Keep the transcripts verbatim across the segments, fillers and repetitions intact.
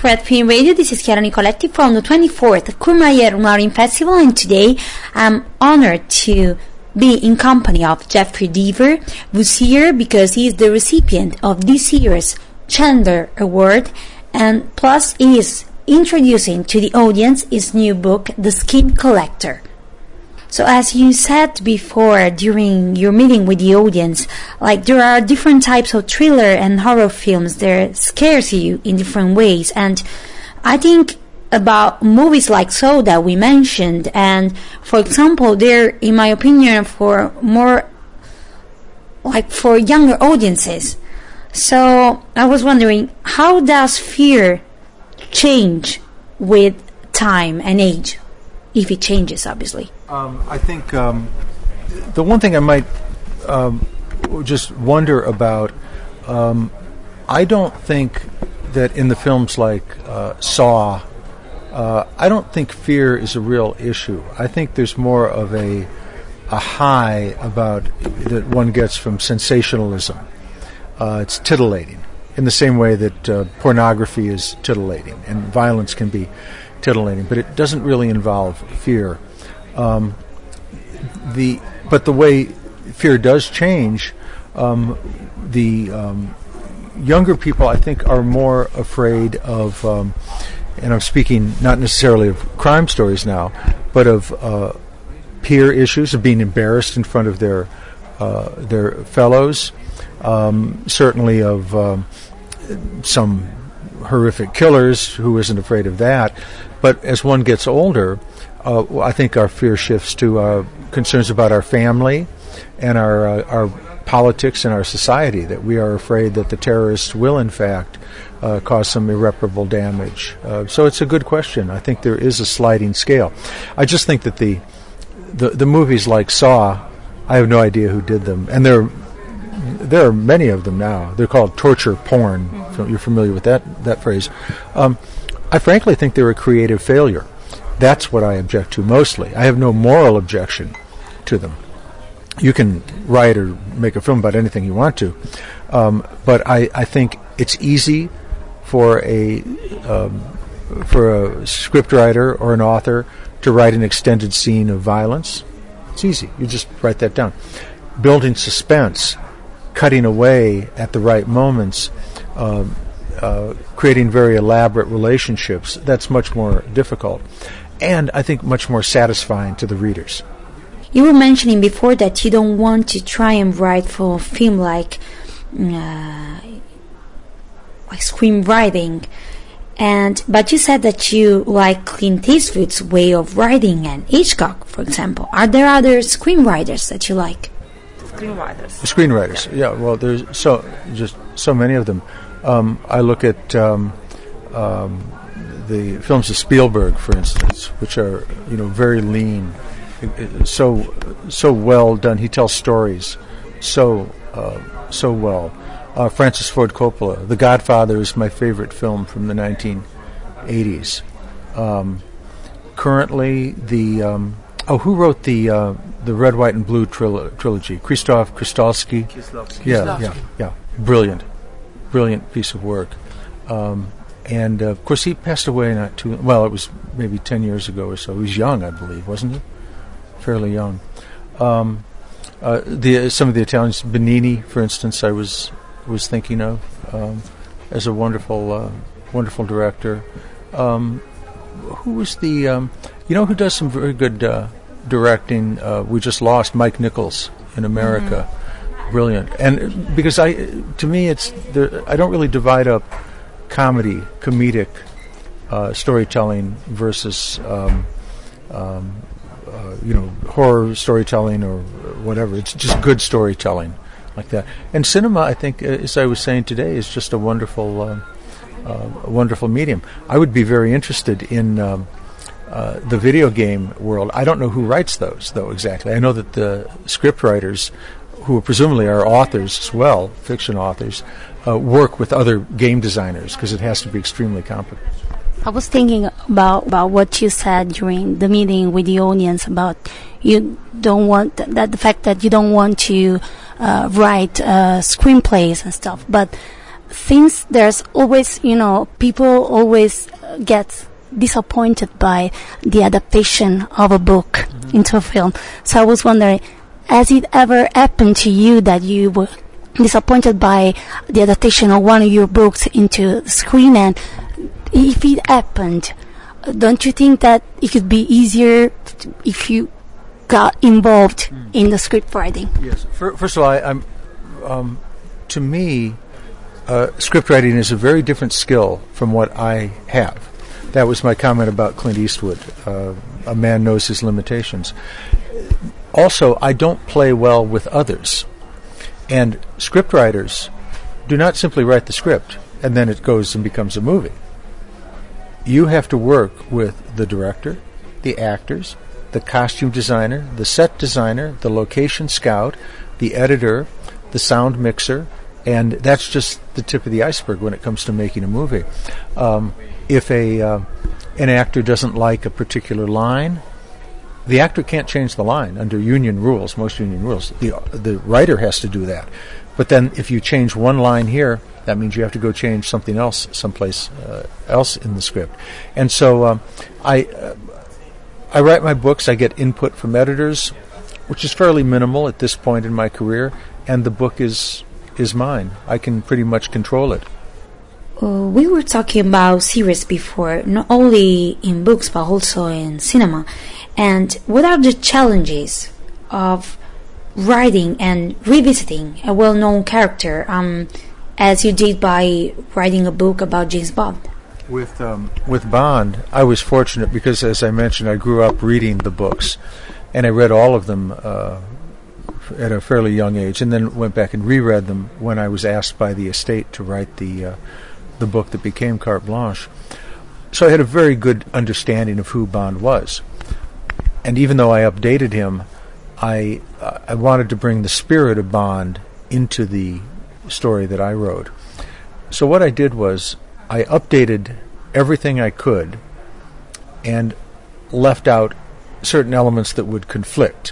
Red Film Radio. This is Chiara Nicoletti from the twenty-fourth Courmayeur Marine Festival, and today I'm honored to be in company of Jeffrey Deaver, who's here because he is the recipient of this year's Chandler Award, and plus he is introducing to the audience his new book, The Skin Collector. So as you said before during your meeting with the audience, like there are different types of thriller and horror films that scares you in different ways, and I think about movies like Saw that we mentioned, and for example they're, in my opinion, for more like for younger audiences. So I was wondering, how does fear change with time and age, if it changes, obviously? Um, I think um, the one thing I might um, just wonder about, um, I don't think that in the films like uh, Saw, uh, I don't think fear is a real issue. I think there's more of a a high about that one gets from sensationalism. Uh, it's titillating, in the same way that uh, pornography is titillating and violence can be titillating, but it doesn't really involve fear. Um, the but the way fear does change, um, the um, younger people, I think, are more afraid of, um, and I'm speaking not necessarily of crime stories now, but of uh, peer issues, of being embarrassed in front of their uh, their fellows, um, certainly of um, some horrific killers. Who isn't afraid of that? But as one gets older, uh, I think our fear shifts to uh, concerns about our family and our uh, our politics and our society, that we are afraid that the terrorists will, in fact, uh, cause some irreparable damage. Uh, so it's a good question. I think there is a sliding scale. I just think that the the, the movies like Saw, I have no idea who did them, and there there are many of them now. They're called torture porn. Mm-hmm. You're familiar with that that phrase. Um, I frankly think they're a creative failure. That's what I object to mostly. I have no moral objection to them. You can write or make a film about anything you want to, um, but I, I think it's easy for a um, for a scriptwriter or an author to write an extended scene of violence. It's easy. You just write that down. Building suspense, cutting away at the right moments, um, uh, creating very elaborate relationships, that's much more difficult, and I think much more satisfying to the readers. You were mentioning before that you don't want to try and write for a film like uh, like screenwriting, and but you said that you like Clint Eastwood's way of writing and Hitchcock, for example. Are there other screenwriters that you like? Screenwriters. Screenwriters, yeah. Well, there's so just so many of them. Um, I look at um, um, the films of Spielberg, for instance, which are you know very lean. So so well done. He tells stories so uh, so well. Uh, Francis Ford Coppola, The Godfather, is my favorite film from the nineteen eighties. Um, currently, the um, oh, who wrote the uh, the Red, White, and Blue trilo- trilogy? Krzysztof Kieślowski. Kieślowski. Yeah, yeah, yeah. Brilliant, brilliant piece of work. Um, and uh, of course, he passed away not too well. It was maybe ten years ago or so. He was young, I believe, wasn't he? Fairly young. Um, uh, the some of the Italians, Benigni, for instance, I was was thinking of um, as a wonderful, uh, wonderful director. Um, who was the, um, you know, who does some very good uh, directing? Uh, we just lost Mike Nichols in America. Mm-hmm. Brilliant. And because I, to me, it's the, I don't really divide up comedy, comedic uh, storytelling versus. Um, um, Uh, you know, horror storytelling or whatever. It's just good storytelling like that. And cinema, I think, as I was saying today, is just a wonderful, uh, uh, a wonderful medium. I would be very interested in um, uh, the video game world. I don't know who writes those, though, exactly. I know that the script writers, who presumably are authors as well, fiction authors, uh, work with other game designers, because it has to be extremely complicated. I was thinking about, about what you said during the meeting with the audience about you don't want th- that the fact that you don't want to uh, write uh, screenplays and stuff. But since there's always, you know, people always uh, get disappointed by the adaptation of a book mm-hmm. into a film. So I was wondering, has it ever happened to you that you were disappointed by the adaptation of one of your books into the screen? And if it happened, don't you think that it could be easier to, if you got involved mm. in the script writing? Yes. First of all, I, I'm um, to me, uh, script writing is a very different skill from what I have. That was my comment about Clint Eastwood. Uh, a man knows his limitations. Also, I don't play well with others. And script writers do not simply write the script and then it goes and becomes a movie. You have to work with the director, the actors, the costume designer, the set designer, the location scout, the editor, the sound mixer, and that's just the tip of the iceberg when it comes to making a movie. Um, if a uh, an actor doesn't like a particular line, the actor can't change the line under union rules, most union rules. The the writer has to do that. But then if you change one line here, that means you have to go change something else someplace uh, else in the script. And so um, I uh, I write my books, I get input from editors, which is fairly minimal at this point in my career, and the book is is mine. I can pretty much control it. Uh, we were talking about series before, not only in books but also in cinema. And what are the challenges of writing and revisiting a well-known character, um, as you did by writing a book about James Bond? With um, with Bond, I was fortunate because, as I mentioned, I grew up reading the books, and I read all of them uh, at a fairly young age, and then went back and reread them when I was asked by the estate to write the uh, the book that became Carte Blanche. So I had a very good understanding of who Bond was. And even though I updated him, I uh, I wanted to bring the spirit of Bond into the story that I wrote. So what I did was I updated everything I could and left out certain elements that would conflict.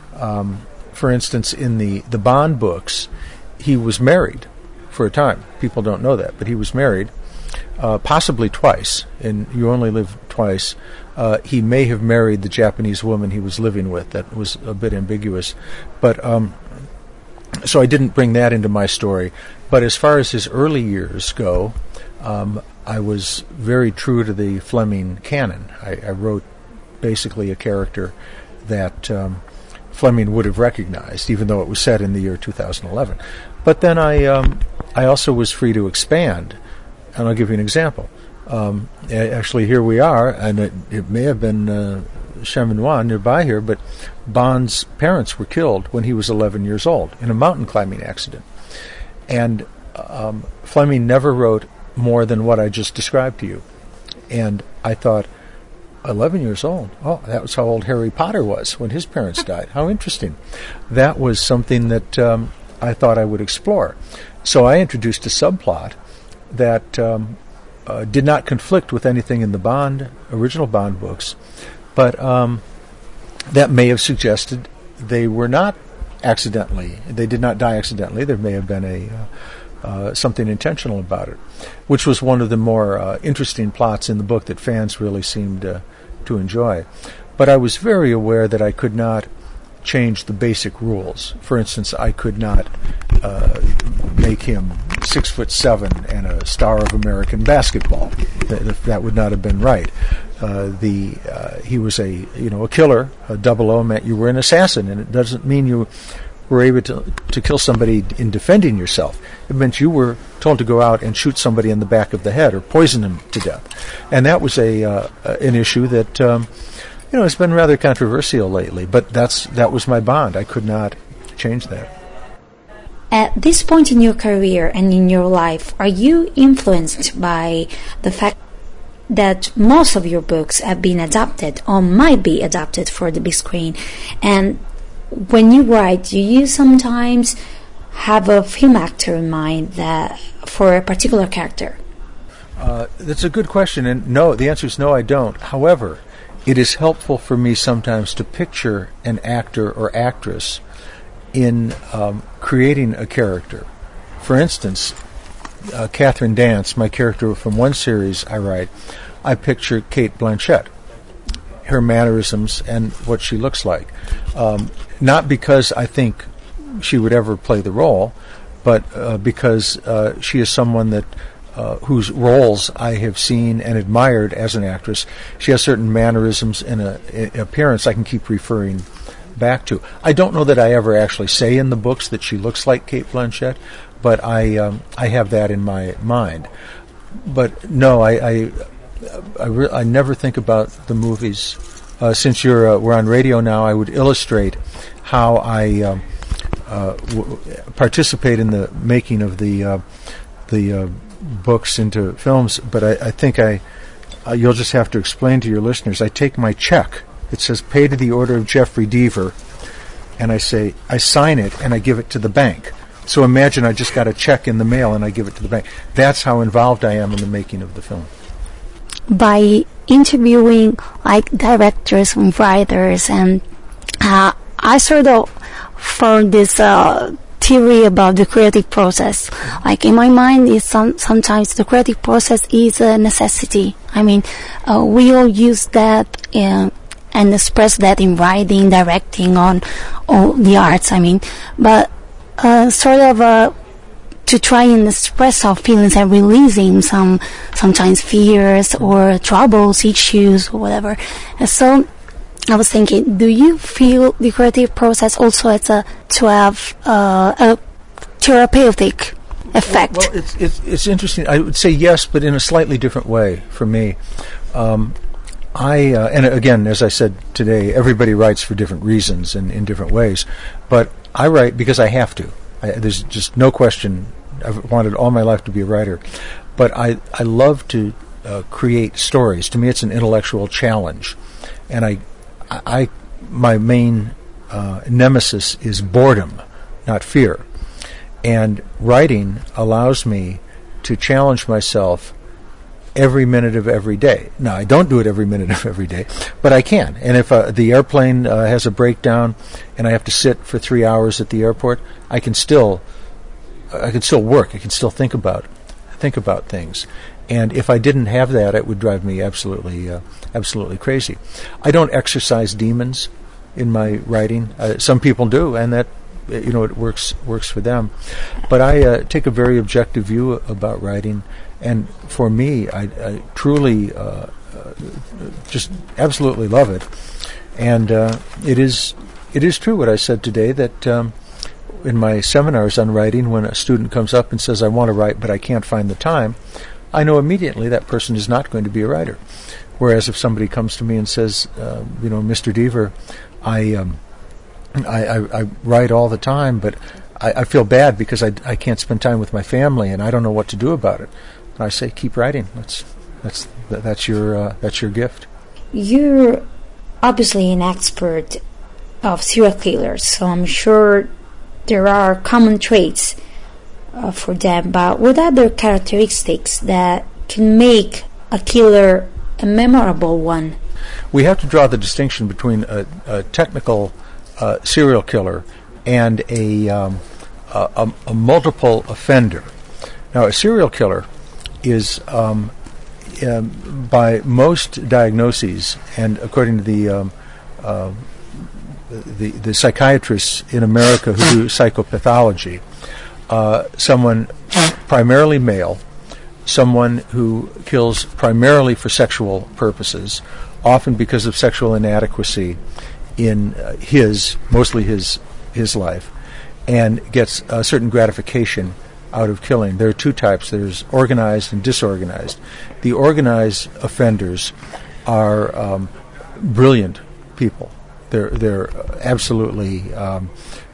Um, for instance, in the, the Bond books, he was married for a time. People don't know that, but he was married, uh, possibly twice, and you only live twice. Uh, he may have married the Japanese woman he was living with. That was a bit ambiguous. But um, so I didn't bring that into my story. But as far as his early years go, um, I was very true to the Fleming canon. I, I wrote basically a character that um, Fleming would have recognized, even though it was set in the year two thousand eleven. But then I, um, I also was free to expand, and I'll give you an example. Um, actually, here we are, and it, it may have been uh, Chamonix nearby here, but Bond's parents were killed when he was eleven years old in a mountain climbing accident. And um, Fleming never wrote more than what I just described to you. And I thought, eleven years old? Oh, that was how old Harry Potter was when his parents died. How interesting. That was something that um, I thought I would explore. So I introduced a subplot that um, uh, did not conflict with anything in the Bond, original Bond books, but um, that may have suggested they were not accidentally, they did not die accidentally. There may have been a uh, uh, something intentional about it, which was one of the more uh, interesting plots in the book that fans really seemed uh, to enjoy. But I was very aware that I could not change the basic rules. For instance, I could not uh, make him six foot seven and a star of American basketball. That, that would not have been right. Uh, the uh, he was a you know a killer. A double O meant you were an assassin, and it doesn't mean you were able to to kill somebody in defending yourself. It meant you were told to go out and shoot somebody in the back of the head or poison him to death, and that was a uh, an issue that. Um, You know, it's been rather controversial lately, but that's that was my Bond. I could not change that. At this point in your career and in your life, are you influenced by the fact that most of your books have been adapted or might be adapted for the big screen? And when you write, do you sometimes have a film actor in mind that for a particular character? Uh, that's a good question, and no, the answer is no, I don't. However, it is helpful for me sometimes to picture an actor or actress in um, creating a character. For instance, uh, Catherine Dance, my character from one series I write, I picture Cate Blanchett, her mannerisms and what she looks like. Um, not because I think she would ever play the role, but uh, because uh, she is someone that uh, whose roles I have seen and admired as an actress. She has certain mannerisms and a, a appearance I can keep referring back to. I don't know that I ever actually say in the books that she looks like Cate Blanchett, but I um, I have that in my mind. But no, I I, I, re- I never think about the movies. Uh, since you're uh, we're on radio now, I would illustrate how I um, uh, w- participate in the making of the uh, the uh, books into films. But I, I think I uh, you'll just have to explain to your listeners. I take my check. It says "Pay to the order of Jeffrey Deaver," and I say I sign it and I give it to the bank. So imagine I just got a check in the mail and I give it to the bank. That's how involved I am in the making of the film. By interviewing like directors and writers, and uh, I sort of found this uh, theory about the creative process. Like in my mind, is some sometimes the creative process is a necessity. I mean, uh, we all use that in, and express that in writing, directing, on all the arts. I mean, but uh, sort of uh, to try and express our feelings and releasing some sometimes fears or troubles, issues, or whatever. And so I was thinking, do you feel the creative process also as a to have uh, a therapeutic effect? Well, well it's, it's it's interesting. I would say yes, but in a slightly different way for me. Um, I uh, and again, as I said today, everybody writes for different reasons and in different ways. But I write because I have to. I, there's just no question. I've wanted all my life to be a writer, but I I love to uh, create stories. To me, it's an intellectual challenge, and I I my main uh, nemesis is boredom, not fear, and writing allows me to challenge myself every minute of every day. Now, I don't do it every minute of every day, but I can. And if uh, the airplane uh, has a breakdown and I have to sit for three hours at the airport, I can still I can still work. I can still think about think about things. And if I didn't have that, it would drive me absolutely uh, absolutely crazy. I don't exercise demons in my writing. Uh, some people do, and that you know it works works for them. But I uh, take a very objective view about writing. And for me, I, I truly uh, uh, just absolutely love it. And uh, it is it is true what I said today, that um, in my seminars on writing, when a student comes up and says, I want to write, but I can't find the time, I know immediately that person is not going to be a writer. Whereas if somebody comes to me and says, uh, you know, Mister Deaver, I, um, I, I, I write all the time, but I, I feel bad because I, I can't spend time with my family and I don't know what to do about it. And I say, keep writing. That's that's that's your uh, that's your gift. You're obviously an expert of serial killers, so I'm sure there are common traits uh, for them. But what other characteristics that can make a killer a memorable one? We have to draw the distinction between a, a technical uh, serial killer and a, um, a, a, a multiple offender. Now, a serial killer is, um, um, by most diagnoses, and according to the um, uh, the, the psychiatrists in America who do psychopathology, uh, someone primarily male, someone who kills primarily for sexual purposes, often because of sexual inadequacy in uh, his, mostly his his life, and gets a certain gratification out of killing. There are two types. There's organized and disorganized. The organized offenders are um, brilliant people. They're they're absolutely um,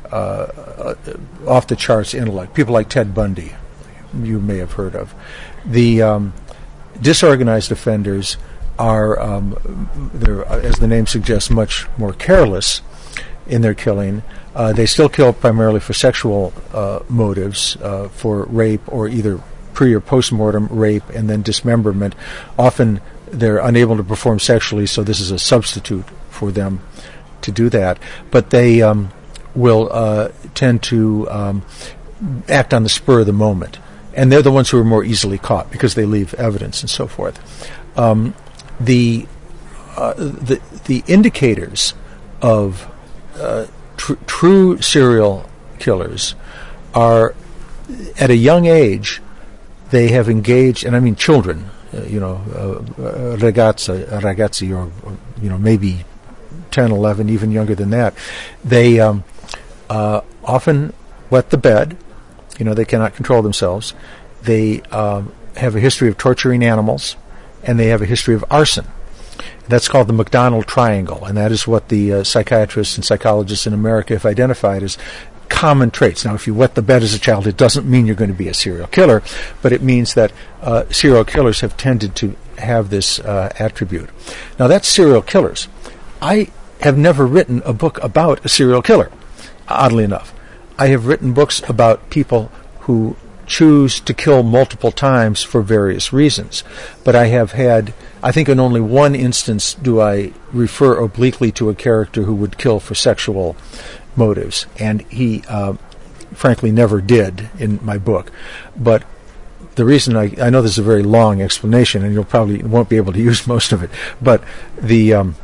uh, off the charts intellect. People like Ted Bundy, you may have heard of. The um, disorganized offenders are, um, they're, as the name suggests, much more careless in their killing. Uh, they still kill primarily for sexual uh, motives, uh, for rape or either pre or post-mortem rape and then dismemberment. Often they're unable to perform sexually, so this is a substitute for them to do that. But they um, will uh, tend to um, act on the spur of the moment. and they're the ones who are more easily caught because they leave evidence and so forth. Um, the, uh, the the indicators of uh, tr- true serial killers are, at a young age, they have engaged, and I mean children, uh, you know, uh, ragazza, ragazzi, or, or you know, maybe ten, eleven, even younger than that. They um, uh, often wet the bed. You know, they cannot control themselves. They um, have a history of torturing animals, and they have a history of arson. That's called the McDonald Triangle, and that is what the uh, psychiatrists and psychologists in America have identified as common traits. Now, if you wet the bed as a child, it doesn't mean you're going to be a serial killer, but it means that uh, serial killers have tended to have this uh, attribute. Now, that's serial killers. I have never written a book about a serial killer, oddly enough. I have written books about people who choose to kill multiple times for various reasons. But I have had, I think in only one instance do I refer obliquely to a character who would kill for sexual motives. And he, uh, frankly, never did in my book. But the reason I, I know this is a very long explanation, and you'll probably won't be able to use most of it, but the um,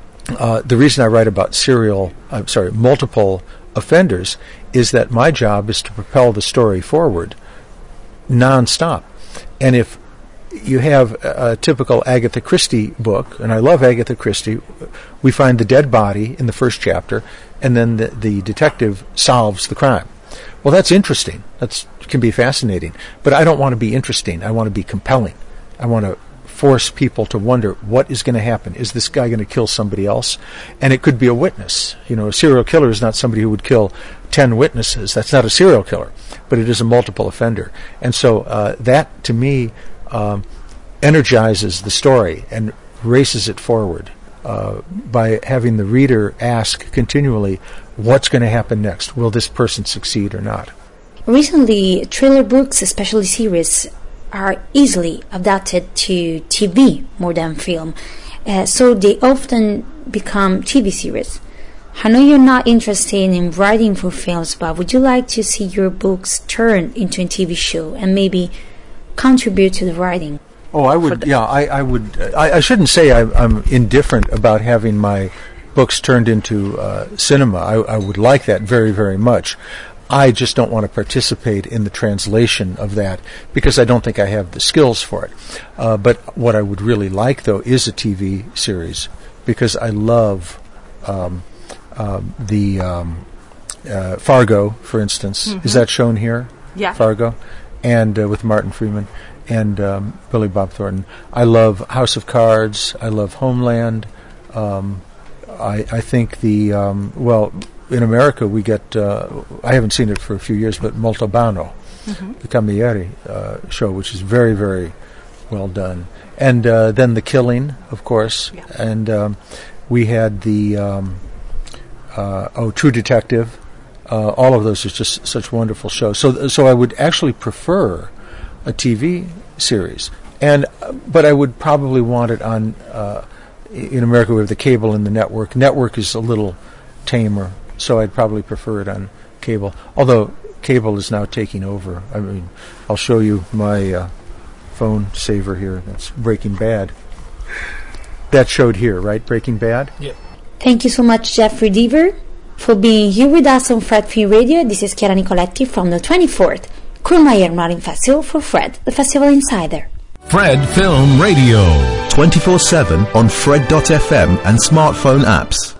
uh, the reason I write about serial, I'm sorry, multiple offenders is that my job is to propel the story forward non-stop. And if you have a, a typical Agatha Christie book, and I love Agatha Christie, we find the dead body in the first chapter, and then the, the detective solves the crime. Well, that's interesting. That can be fascinating. But I don't want to be interesting. I want to be compelling. I want to force people to wonder, what is going to happen? Is this guy going to kill somebody else? And it could be a witness. You know, a serial killer is not somebody who would kill ten witnesses. That's not a serial killer, but it is a multiple offender. And so uh, that, to me, um, energizes the story and races it forward uh, by having the reader ask continually, what's going to happen next? Will this person succeed or not? Recently, thriller books, especially series, are easily adapted to T V more than film, uh, so they often become T V series. I know you're not interested in writing for films, but would you like to see your books turned into a T V show and maybe contribute to the writing? Oh, I would. Yeah, I, I would. I, I shouldn't say I, I'm indifferent about having my books turned into uh, cinema. I, I would like that very, very much. I just don't want to participate in the translation of that because I don't think I have the skills for it. Uh, but what I would really like, though, is a T V series because I love um, um, the um, uh, Fargo, for instance. Mm-hmm. Is that shown here? Yeah. Fargo, and uh, with Martin Freeman and um, Billy Bob Thornton. I love House of Cards. I love Homeland. Um, I, I think the um, well. In America, we get, uh, I haven't seen it for a few years, but Montalbano, mm-hmm. the Camilleri uh, show, which is very, very well done. And uh, then The Killing, of course. Yeah. And um, we had the, um, uh, oh, True Detective. Uh, all of those are just such wonderful shows. So so I would actually prefer a T V series. And uh, but I would probably want it on, uh, in America, we have the cable and the network. Network is a little tamer. So I'd probably prefer it on cable. Although cable is now taking over. I mean, I'll show you my uh, phone saver here. That's Breaking Bad. That showed here, right? Breaking Bad? Yeah. Thank you so much, Jeffrey Deaver, for being here with us on Fred Film Radio. This is Chiara Nicoletti from the twenty-fourth Courmayeur Marine Festival for Fred, the Festival Insider. Fred Film Radio. twenty-four seven on Fred dot f m and smartphone apps.